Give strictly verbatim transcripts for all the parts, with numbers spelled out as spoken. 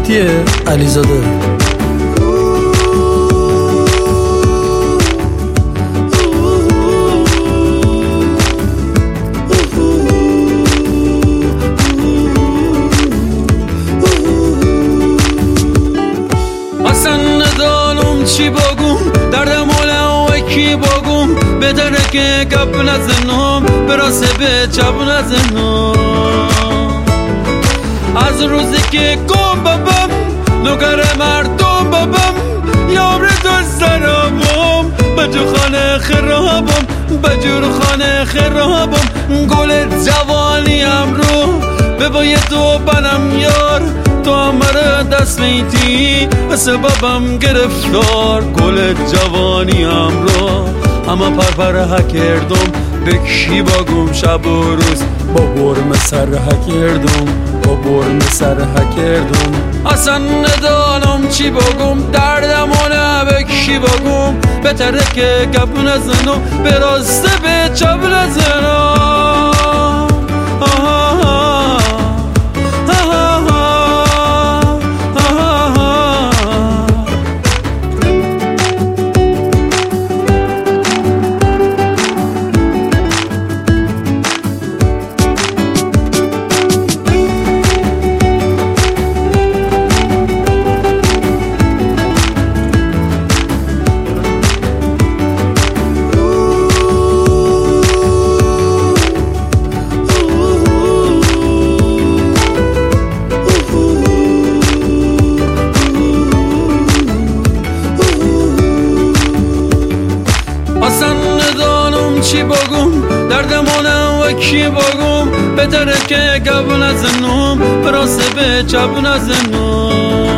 مهدی علیزاده. اصلا ندانم چی بگم، دردم و کی بگم، بهتره که گپ نزنم، براسه به چپ نزنم. از روزی که گم ببم نوکر مردم ببم، یار دوست دارم بجور خانه خرابم، بجور خانه خرابم. گل جوانیم رو به بای تو بنم یار، تو همه دست میتی سببم گرفتار. گل جوانیم رو اما پرپر کردم، به کی بگم شب و روز با برم سر کردم، با برم سر کردم. اصلا ندانم چی بگم، دردم و نه به کی بگم، بهتره که گپ نزنم، به راسته به چپ نزنم. اصلا ندانم چی بگم، دردمونم و کی بگم، بهتره که گپ نزنم، براسه به چپ نزنم.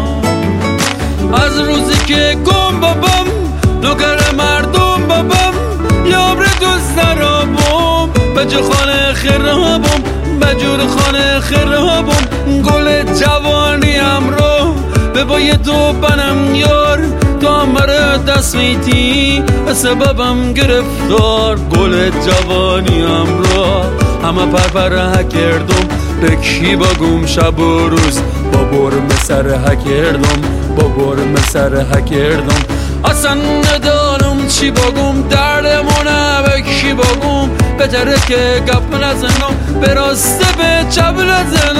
از روزی که گم ببم نوکر مردم ببم، یار دوست دارم بجور خانه خرابم، بجور خانه خرابم. گل جوانیم رو به بای تو بنم یار، تو همه دست میتی سببم گرفتار. گل جوانیم رو همه پرپر کردم، به کی بگم شب و روز با برم سر کردم، با برم سر کردم. اصلا ندانم چی بگم، دردمونه به کی بگم، بهتره که گپ نزنم، به راسته به چپ نزنم.